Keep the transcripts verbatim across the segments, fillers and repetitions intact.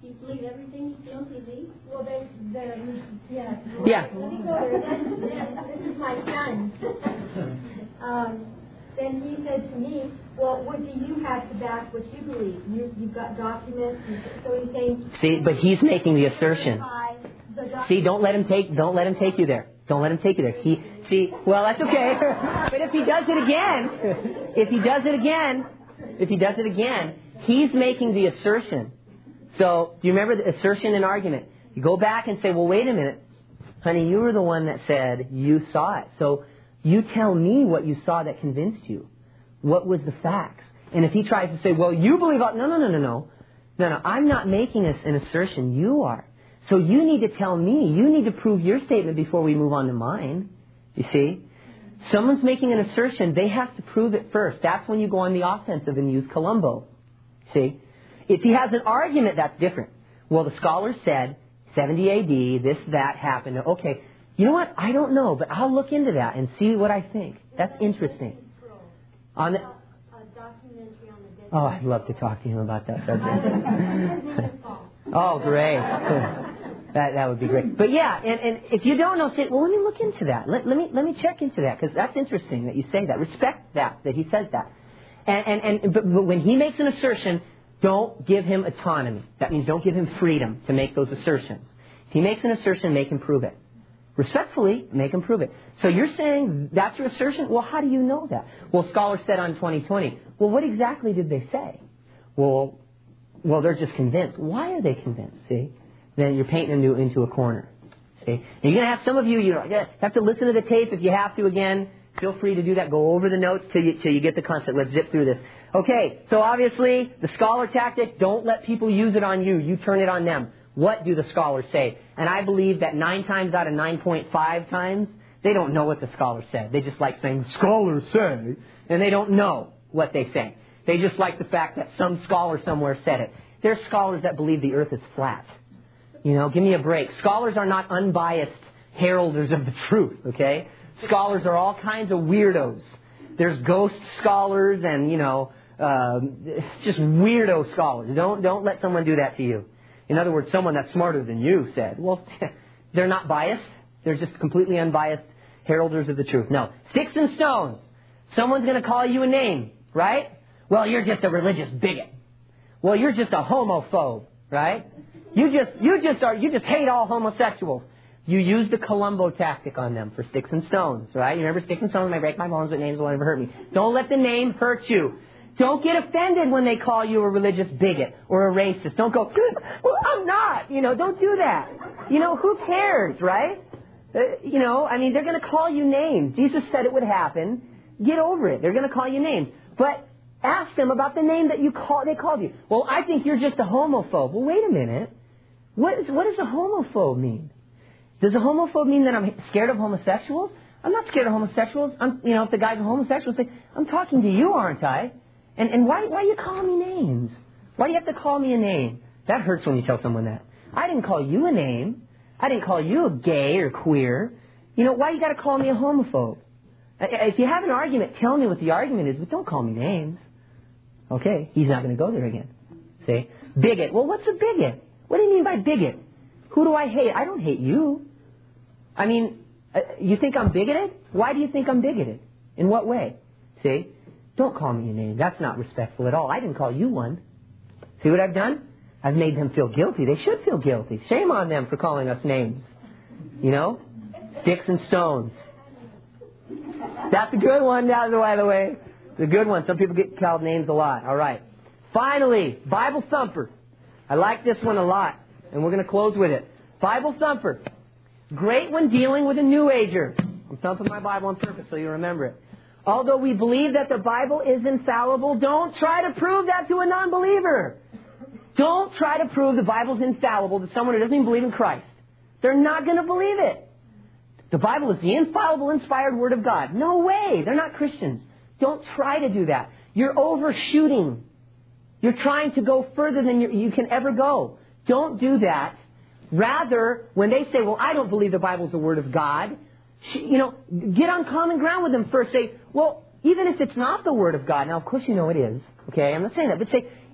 Do you believe everything you don't believe? Well, they, they, yeah. Yeah. Let me go there. This, this is my son. um, then he said to me, well, what do you have to back what you believe? You, you've got documents. So he's saying... See, but he's making the assertion. See, don't let him take, don't let him take you there. Don't let him take you there. He, see, well, that's okay. But if he does it again, if he does it again, if he does it again, he's making the assertion. So, do you remember the assertion and argument? You go back and say, well, wait a minute. Honey, you were the one that said you saw it. So, you tell me what you saw that convinced you. What was the facts? And if he tries to say, well, you believe... All, no, no, no, no, no. No, no, I'm not making a, an assertion. You are. So you need to tell me. You need to prove your statement before we move on to mine. You see? Someone's making an assertion. They have to prove it first. That's when you go on the offensive and use Columbo. See? If he has an argument, that's different. Well, the scholar said, seventy A D, this, that happened. Okay, you know what? I don't know, but I'll look into that and see what I think. That's interesting. On the, oh, I'd love to talk to him about that subject. Oh, great. That that would be great. But yeah, and, and if you don't know, say, well, let me look into that. Let, let me let me check into that, because that's interesting that you say that. Respect that, that he says that. And, and, and but, but when he makes an assertion, don't give him autonomy. That means don't give him freedom to make those assertions. If he makes an assertion, make him prove it. Respectfully, make him prove it. So you're saying that's your assertion? Well, how do you know that? Well, scholars said on twenty twenty. Well, what exactly did they say? Well, well, they're just convinced. Why are they convinced? See? Then you're painting them into a corner. See? And you're going to have some of you, you have to listen to the tape if you have to again. Feel free to do that. Go over the notes till you, till you get the concept. Let's zip through this. Okay, so obviously, the scholar tactic, don't let people use it on you. You turn it on them. What do the scholars say? And I believe that nine times out of nine point five times, they don't know what the scholars said. They just like saying, scholars say, and they don't know what they say. They just like the fact that some scholar somewhere said it. There's scholars that believe the earth is flat. You know, give me a break. Scholars are not unbiased heralders of the truth, okay? Scholars are all kinds of weirdos. There's ghost scholars and, you know, um, just weirdo scholars. Don't, don't let someone do that to you. In other words, someone that's smarter than you said, well, they're not biased. They're just completely unbiased heralders of the truth. No. Sticks and stones. Someone's going to call you a name, right? Well, you're just a religious bigot. Well, you're just a homophobe, right? You just, you just are, you just hate all homosexuals. You use the Columbo tactic on them for sticks and stones, right? You remember sticks and stones may break my bones, but names will never hurt me. Don't let the name hurt you. Don't get offended when they call you a religious bigot or a racist. Don't go, well, I'm not. You know, don't do that. You know, who cares, right? Uh, you know, I mean, they're going to call you names. Jesus said it would happen. Get over it. They're going to call you names. But ask them about the name that you call, they called you. Well, I think you're just a homophobe. Well, wait a minute. What, is, what does a homophobe mean? Does a homophobe mean that I'm scared of homosexuals? I'm not scared of homosexuals. I'm, you know, if the guy's a homosexual, say, I'm talking to you, aren't I? And, and why, why are you calling me names? Why do you have to call me a name? That hurts when you tell someone that. I didn't call you a name. I didn't call you a gay or queer. You know, why you got to call me a homophobe? If you have an argument, tell me what the argument is, but don't call me names. Okay, he's not going to go there again. See? Bigot. Well, what's a bigot? What do you mean by bigot? Who do I hate? I don't hate you. I mean, uh, you think I'm bigoted? Why do you think I'm bigoted? In what way? See? Don't call me a name. That's not respectful at all. I didn't call you one. See what I've done? I've made them feel guilty. They should feel guilty. Shame on them for calling us names. You know? Sticks and stones. That's a good one, by the way. The good one. Some people get called names a lot. All right. Finally, Bible thumper. I like this one a lot, and we're going to close with it. Bible thumper. Great when dealing with a New Ager. I'm thumping my Bible on purpose so you remember it. Although we believe that the Bible is infallible, don't try to prove that to a non-believer. Don't try to prove the Bible's infallible to someone who doesn't even believe in Christ. They're not going to believe it. The Bible is the infallible, inspired Word of God. No way. They're not Christians. Don't try to do that. You're overshooting. You're trying to go further than you, you can ever go. Don't do that. Rather, when they say, well, I don't believe the Bible's the Word of God, you know, get on common ground with them first. Say, well, even if it's not the Word of God, now of course you know it is, okay, I'm not saying that, but say,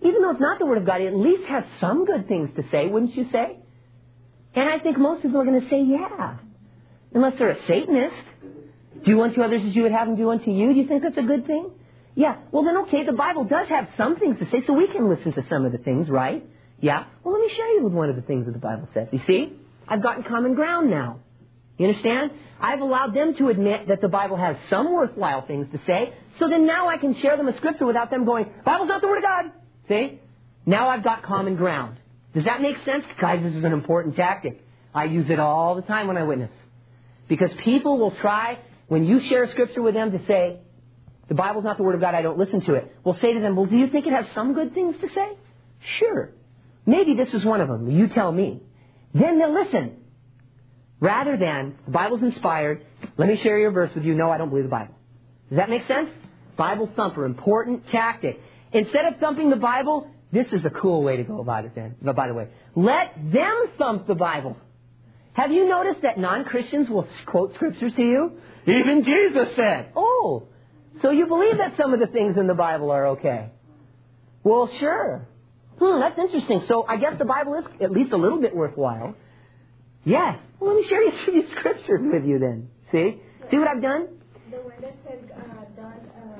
even though it's not the Word of God, it at least has some good things to say, wouldn't you say? And I think most people are going to say, yeah. Unless they're a Satanist. Do unto others as you would have them do unto you. Do you think that's a good thing? Yeah. Well, then, okay, the Bible does have some things to say, so we can listen to some of the things, right? Yeah. Well, let me share you with one of the things that the Bible says. You see? I've gotten common ground now. You understand? I've allowed them to admit that the Bible has some worthwhile things to say, so then now I can share them a scripture without them going, Bible's not the Word of God. See? Now I've got common ground. Does that make sense? Guys, this is an important tactic. I use it all the time when I witness. Because people will try, when you share a scripture with them, to say, the Bible's not the Word of God, I don't listen to it. We'll say to them, well, do you think it has some good things to say? Sure. Maybe this is one of them. You tell me. Then they'll listen. Rather than, the Bible's inspired, let me share your verse with you. No, I don't believe the Bible. Does that make sense? Bible thumper, important tactic. Instead of thumping the Bible, this is a cool way to go about it then. But by the way, let them thump the Bible. Have you noticed that non-Christians will quote scriptures to you? Even Jesus said. Oh, so you believe that some of the things in the Bible are okay? Well, sure. Hmm, that's interesting. So I guess the Bible is at least a little bit worthwhile. Yes. Well, let me share you some of these scriptures with you then. See? See what I've done? The one that says uh, God,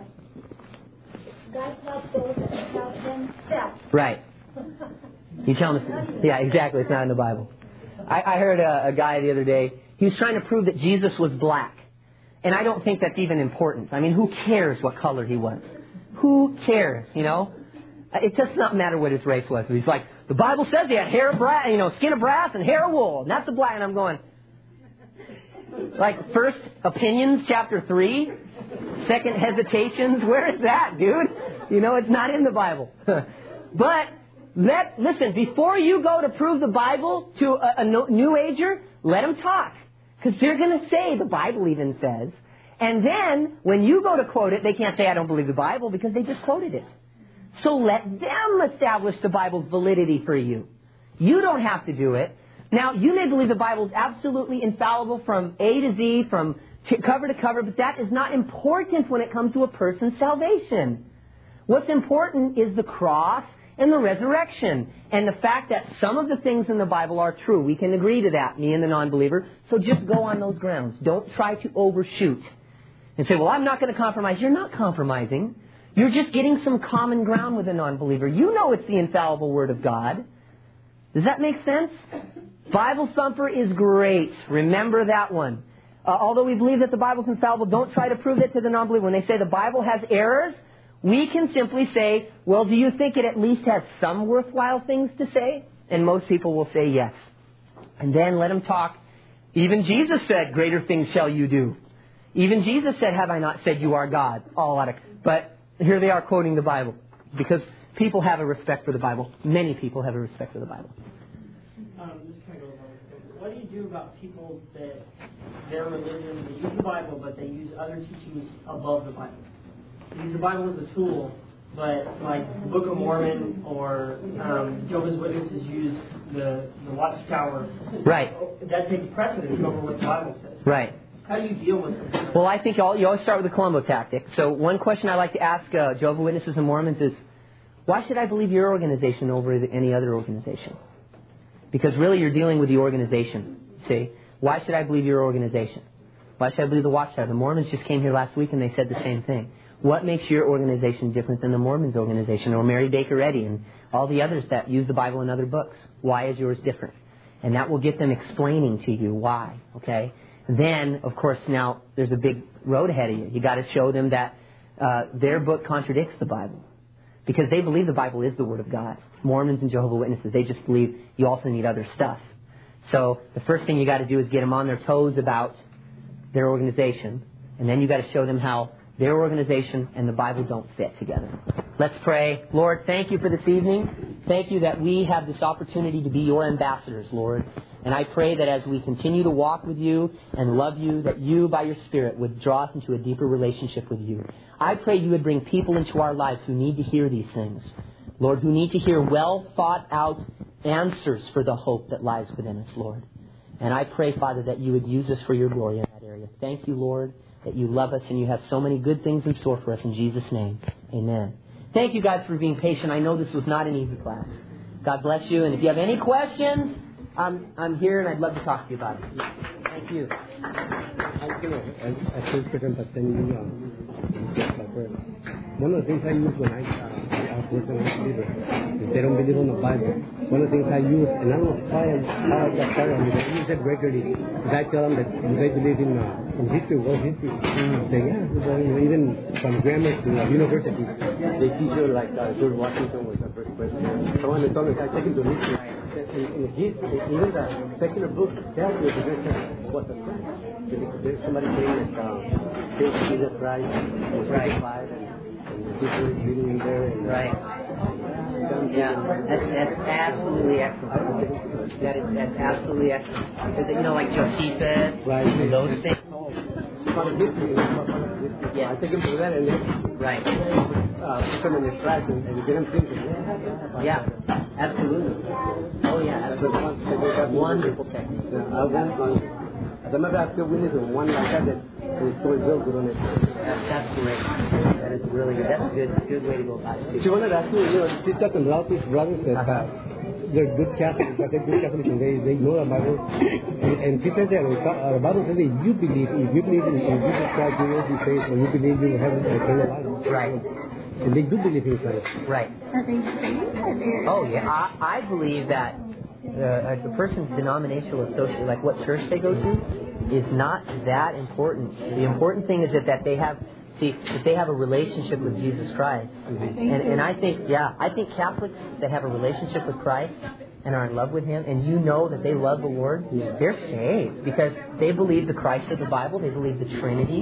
uh, God helps those that help themselves. Right. You tell me. Yeah, exactly. It's not in the Bible. I, I heard a, a guy the other day. He was trying to prove that Jesus was black. And I don't think that's even important. I mean, who cares what color he was? Who cares, you know? It does not matter what his race was. He's like, the Bible says he had hair of brass, you know, skin of brass and hair of wool. And that's the black. And I'm going, like, First Opinions, chapter three. Second Hesitations. Where is that, dude? You know, it's not in the Bible. But, let listen, before you go to prove the Bible to a, a New Ager, let them talk. Because they're going to say the Bible even says. And then, when you go to quote it, they can't say, I don't believe the Bible, because they just quoted it. So let them establish the Bible's validity for you. You don't have to do it. Now, you may believe the Bible is absolutely infallible from A to Z, from t- cover to cover, but that is not important when it comes to a person's salvation. What's important is the cross and the resurrection, and the fact that some of the things in the Bible are true. We can agree to that, me and the non-believer. So just go on those grounds. Don't try to overshoot and say, well, I'm not going to compromise. You're not compromising. You're just getting some common ground with a non-believer. You know it's the infallible Word of God. Does that make sense? Bible thumper is great. Remember that one. Uh, although we believe that the Bible's infallible, don't try to prove it to the non-believer. When they say the Bible has errors, we can simply say, well, do you think it at least has some worthwhile things to say? And most people will say yes. And then let them talk. Even Jesus said, greater things shall you do. Even Jesus said, have I not said you are God? All out of, but here they are quoting the Bible. Because people have a respect for the Bible. Many people have a respect for the Bible. Um, this kind of goes on with it. What do you do about people that their religion, they use the Bible, but they use other teachings above the Bible? They use the Bible as a tool, but like the Book of Mormon or um, Jehovah's Witnesses use the, the Watchtower. Right. That takes precedence over what the Bible says. Right. How do you deal with it? Well, I think you always start with the Columbo tactic. So one question I like to ask uh, Jehovah's Witnesses and Mormons is, why should I believe your organization over any other organization? Because really you're dealing with the organization. See? Why should I believe your organization? Why should I believe the Watchtower? The Mormons just came here last week and they said the same thing. What makes your organization different than the Mormons' organization or Mary Baker Eddy and all the others that use the Bible in other books? Why is yours different? And that will get them explaining to you why. Okay? Then, of course, now there's a big road ahead of you. You got to show them that uh, their book contradicts the Bible, because they believe the Bible is the Word of God. Mormons and Jehovah's Witnesses, they just believe you also need other stuff. So the first thing you got to do is get them on their toes about their organization, and then you got to show them how their organization and the Bible don't fit together. Let's pray. Lord, thank you for this evening. Thank you that we have this opportunity to be your ambassadors, Lord. And I pray that as we continue to walk with you and love you, that you, by your Spirit, would draw us into a deeper relationship with you. I pray you would bring people into our lives who need to hear these things. Lord, who need to hear well thought out answers for the hope that lies within us, Lord. And I pray, Father, that you would use us for your glory in that area. Thank you, Lord, that you love us and you have so many good things in store for us. In Jesus' name, amen. thank you guys for being patient. I know this was not an easy class. God bless you. And if you have any questions, I'm, I'm here and I'd love to talk to you about it. Thank you. I'm going to ask you a question, but then you uh, one of the things I use when I uh, I work with believers, if they don't believe in the Bible, one of the things I use, and I don't know why I, how I got started on it, I use it regularly, is I tell them that they believe in, uh, in history, world history. Mm-hmm. They say, yeah, well, you know, even from grammar to uh, university, they teach you like uh, George Washington was the first president. So when they told me, I take him to history. In, in his, even the secular books tell you the great was a Christ. There's somebody saying that uh, Jesus Christ was crucified and, and people is reading in there. And, right. Yeah, that's, that's absolutely excellent. That is, that's absolutely excellent. You know, like Josephus, right. And those things. Part of history. Yeah. I take him to that and then right. Uh, put them in his tracks and, and get them thinking. Yeah, absolutely. Oh yeah, absolutely. Wonderful technique. Yeah, I went on. As a matter of fact, we need one like that that is going real good on it. That's, that's great. That is really good. That's a good, good way to go about it. She wanted to ask you, you know, sisters and relatives, brothers, that uh-huh. uh, they're good Catholics, but they're good Catholics and they, they know the Bible. And, and she said that uh, the Bible says that you believe, if you believe in, in Jesus Christ, you will be saved, and you believe you will have eternal life. Right. And they do believe in Christ. Right. Are they saved? Oh, yeah. I, I believe that uh, a person's denominational associate, like what church they go to, is not that important. The important thing is that, that they have, see, that they have a relationship with Jesus Christ. Mm-hmm. And, and I think, yeah, I think Catholics that have a relationship with Christ and are in love with Him, and you know that they love the Lord, yeah. They're saved because they believe the Christ of the Bible, they believe the Trinity.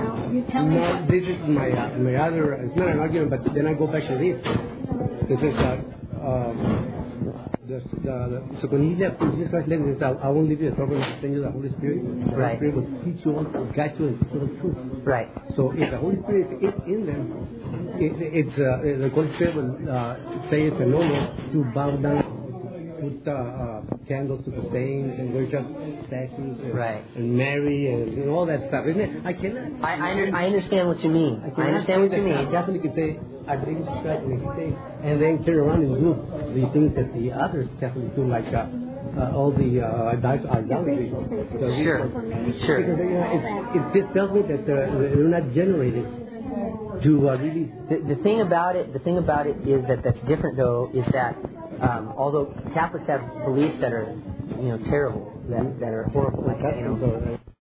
No, this is my uh, my other. It's not an argument, but then I go back to this. This is uh, um, the, the, the so when He left, Jesus Christ left, He said, "I won't leave you the trouble, I send you the Holy Spirit. The Holy right. Spirit will teach you all, will guide you and teach you the truth." Right. So if the Holy Spirit is in them, it, it's uh, the Holy Spirit will uh, say it's a no-no to bow down. Put uh, uh, candles to the saints and worship statues and, right. and Mary and, and all that stuff, isn't it? I cannot. I, I, under, I understand what you mean. I, I understand what you mean. A Catholic can say, I believe in Christ, and say, and then turn around and do the things that the other Catholics do, like uh, uh, all the uh, idolatry. Sure, sure. Because you know, it, it just tells me that uh, they're not generated to uh, really. The, the thing about it, the thing about it is that that's different though, is that. Um, although Catholics have beliefs that are, you know, terrible, that, that are horrible, like, you know,